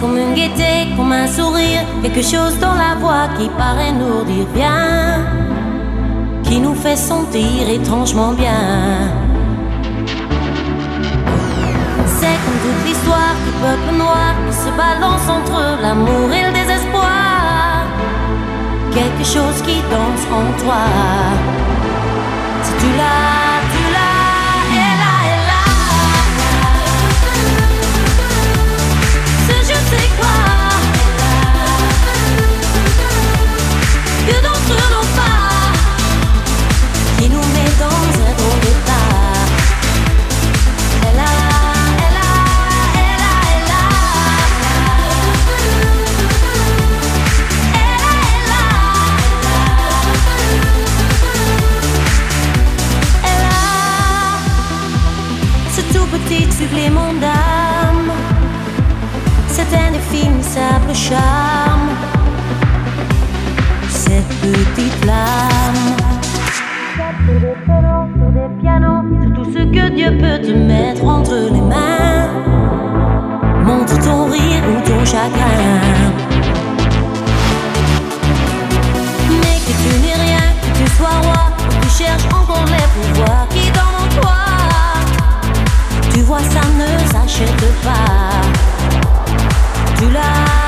comme une gaieté, comme un sourire, quelque chose dans la voix qui paraît nous dire bien, qui nous fait sentir étrangement bien. C'est comme toute l'histoire du peuple noir qui se balance entre l'amour et le désespoir, quelque chose qui danse en toi. Si tu l'as, tu l'as, elle là, elle là. Ce je sais quoi que d'entre nos pas qui nous met dans un drôle d'état. Elle a, elle a, elle a, elle a. Elle a, elle a. Elle a ce tout petit supplément d'âme, cet indéfinissable charme, cette petite flamme. Sur des pianos, sur des pianos, sur tout ce que Dieu peut te mettre entre les mains. Montre ton rire ou ton chagrin, mais que tu n'es rien, que tu sois roi, que tu cherches encore les pouvoirs qui dorment en toi. Tu vois, ça ne s'achète pas. Tu l'as.